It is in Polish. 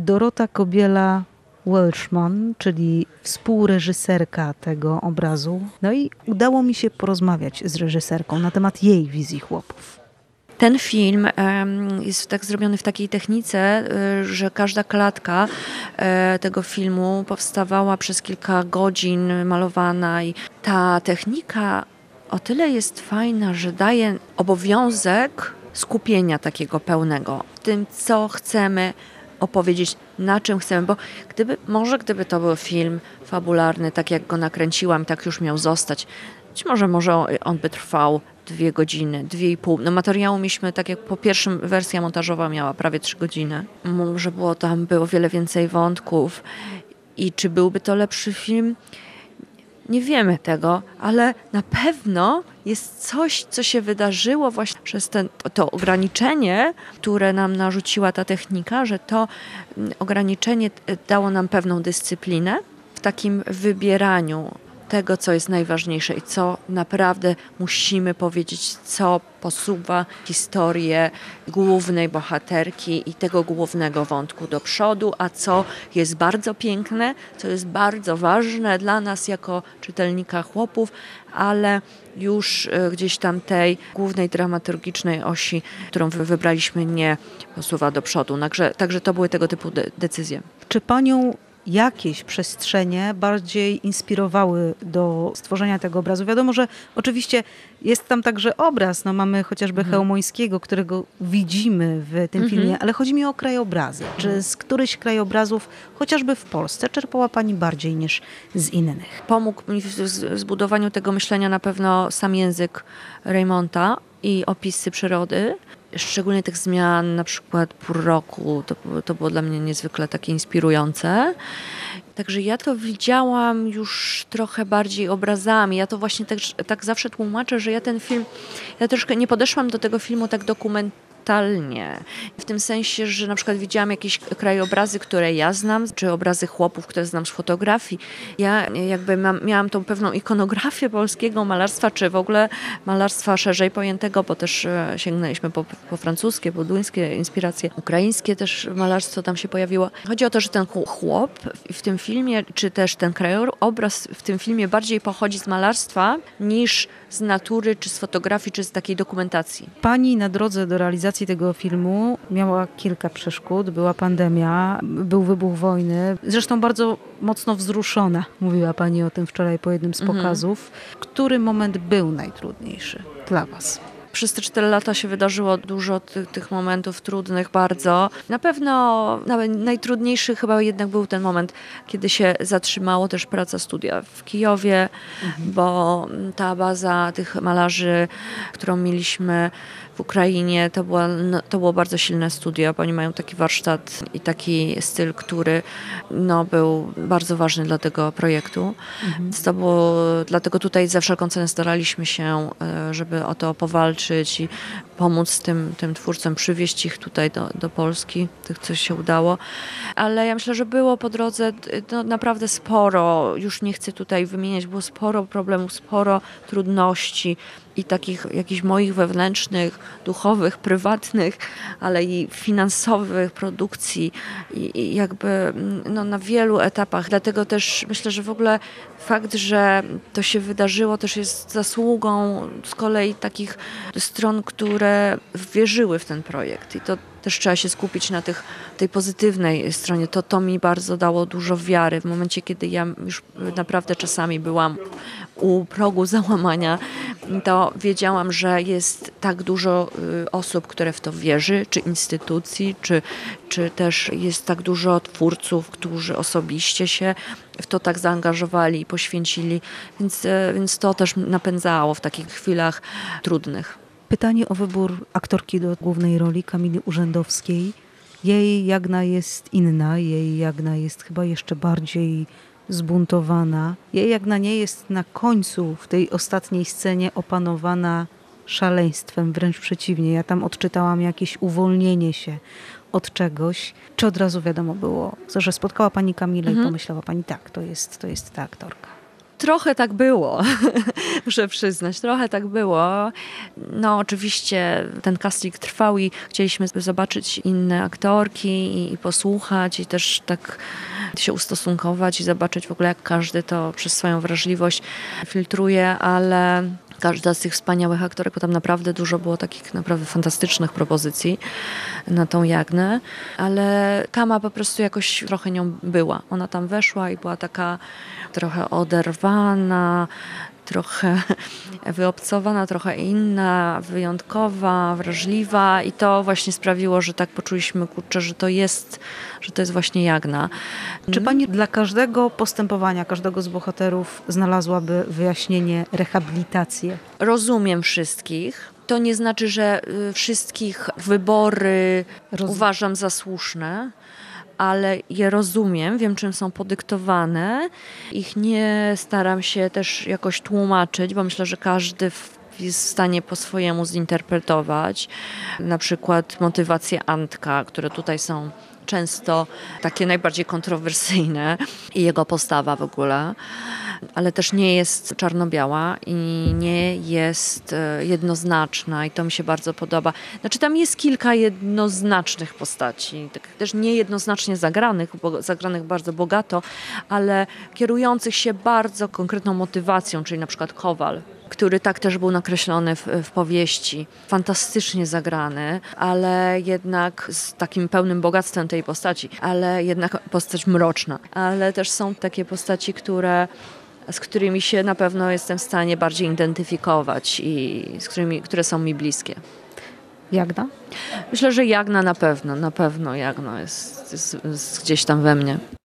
Dorota Kobiela-Welshman, czyli współreżyserka tego obrazu. No i udało mi się porozmawiać z reżyserką na temat jej wizji chłopów. Ten film jest tak zrobiony w takiej technice, że każda klatka tego filmu powstawała przez kilka godzin, malowana i ta technika o tyle jest fajna, że daje obowiązek skupienia takiego pełnego w tym, co chcemy opowiedzieć, na czym chcemy, bo gdyby to był film fabularny, tak jak go nakręciłam, tak już miał zostać, być może on by trwał 2 godziny, 2,5. No materiału mieliśmy, tak jak po pierwszym wersja montażowa miała prawie 3 godziny. Może było wiele więcej wątków i czy byłby to lepszy film? Nie wiemy tego, ale na pewno jest coś, co się wydarzyło właśnie przez to ograniczenie, które nam narzuciła ta technika, że to ograniczenie dało nam pewną dyscyplinę w takim wybieraniu tego, co jest najważniejsze i co naprawdę musimy powiedzieć, co posuwa historię głównej bohaterki i tego głównego wątku do przodu, a co jest bardzo piękne, co jest bardzo ważne dla nas jako czytelnika chłopów, ale już gdzieś tam tej głównej dramaturgicznej osi, którą wybraliśmy, nie posuwa do przodu. Także to były tego typu decyzje. Czy panią jakieś przestrzenie bardziej inspirowały do stworzenia tego obrazu? Wiadomo, że oczywiście jest tam także obraz. No, mamy chociażby Chełmońskiego, którego widzimy w tym filmie, ale chodzi mi o krajobrazy. Czy z którychś krajobrazów, chociażby w Polsce, czerpała pani bardziej niż z innych? Pomógł mi w zbudowaniu tego myślenia na pewno sam język Reymonta i opisy przyrody. Szczególnie tych zmian, na przykład pór roku, to było dla mnie niezwykle takie inspirujące. Także ja to widziałam już trochę bardziej obrazami. Ja to właśnie tak zawsze tłumaczę, że ja troszkę nie podeszłam do tego filmu tak dokumentalnie. W tym sensie, że na przykład widziałam jakieś krajobrazy, które ja znam, czy obrazy chłopów, które znam z fotografii. Ja jakby miałam tą pewną ikonografię polskiego malarstwa, czy w ogóle malarstwa szerzej pojętego, bo też sięgnęliśmy po francuskie, po duńskie inspiracje, ukraińskie też malarstwo tam się pojawiło. Chodzi o to, że ten chłop w tym filmie, czy też ten krajobraz w tym filmie bardziej pochodzi z malarstwa niż z natury, czy z fotografii, czy z takiej dokumentacji. Pani na drodze do realizacji tego filmu miała kilka przeszkód. Była pandemia, był wybuch wojny. Zresztą bardzo mocno wzruszona. Mówiła pani o tym wczoraj po jednym z pokazów. Który moment był najtrudniejszy dla was? Przez te 4 lata się wydarzyło dużo tych momentów trudnych bardzo. Na pewno nawet najtrudniejszy chyba jednak był ten moment, kiedy się zatrzymało też praca studia w Kijowie, bo ta baza tych malarzy, którą mieliśmy w Ukrainie, to było bardzo silne studio. Oni mają taki warsztat i taki styl, który był bardzo ważny dla tego projektu. Więc dlatego tutaj za wszelką cenę staraliśmy się, żeby o to powalczyć i pomóc tym twórcom, przywieźć ich tutaj do Polski, tych, co się udało. Ale ja myślę, że było po drodze naprawdę sporo, już nie chcę tutaj wymieniać, było sporo problemów, sporo trudności i takich jakichś moich wewnętrznych, duchowych, prywatnych, ale i finansowych produkcji i jakby na wielu etapach. Dlatego też myślę, że w ogóle fakt, że to się wydarzyło, też jest zasługą z kolei takich stron, które wierzyły w ten projekt. I to też trzeba się skupić na tej pozytywnej stronie. To mi bardzo dało dużo wiary. W momencie, kiedy ja już naprawdę czasami byłam u progu załamania, to wiedziałam, że jest tak dużo osób, które w to wierzy, czy instytucji, czy też jest tak dużo twórców, którzy osobiście się w to tak zaangażowali i poświęcili. Więc to też napędzało w takich chwilach trudnych. Pytanie o wybór aktorki do głównej roli, Kamili Urzędowskiej. Jej Jagna jest inna, jej Jagna jest chyba jeszcze bardziej zbuntowana. Jej Jagna nie jest na końcu w tej ostatniej scenie opanowana szaleństwem, wręcz przeciwnie. Ja tam odczytałam jakieś uwolnienie się od czegoś. Czy od razu wiadomo było, że spotkała pani Kamilę i pomyślała pani, tak, to jest ta aktorka? Trochę tak było, muszę przyznać, trochę tak było. No oczywiście ten casting trwał i chcieliśmy zobaczyć inne aktorki i posłuchać i też tak się ustosunkować i zobaczyć w ogóle jak każdy to przez swoją wrażliwość filtruje, ale każda z tych wspaniałych aktorek, bo tam naprawdę dużo było takich naprawdę fantastycznych propozycji na tą Jagnę, ale Kama po prostu jakoś trochę nią była. Ona tam weszła i była taka trochę oderwana, trochę wyobcowana, trochę inna, wyjątkowa, wrażliwa i to właśnie sprawiło, że tak poczuliśmy, kurczę, że to jest właśnie Jagna. Czy pani dla każdego postępowania, każdego z bohaterów znalazłaby wyjaśnienie, rehabilitację? Rozumiem wszystkich. To nie znaczy, że wszystkich wybory uważam za słuszne, ale je rozumiem, wiem czym są podyktowane. Ich nie staram się też jakoś tłumaczyć, bo myślę, że każdy jest w stanie po swojemu zinterpretować. Na przykład motywacje Antka, które tutaj są często takie najbardziej kontrowersyjne i jego postawa w ogóle, ale też nie jest czarno-biała i nie jest jednoznaczna i to mi się bardzo podoba. Znaczy tam jest kilka jednoznacznych postaci, tak też niejednoznacznie zagranych bardzo bogato, ale kierujących się bardzo konkretną motywacją, czyli na przykład Kowal, który tak też był nakreślony w powieści. Fantastycznie zagrany, ale jednak z takim pełnym bogactwem tej postaci, ale jednak postać mroczna. Ale też są takie postaci, z którymi się na pewno jestem w stanie bardziej identyfikować i które są mi bliskie. Jagna? Myślę, że Jagna na pewno Jagna jest gdzieś tam we mnie.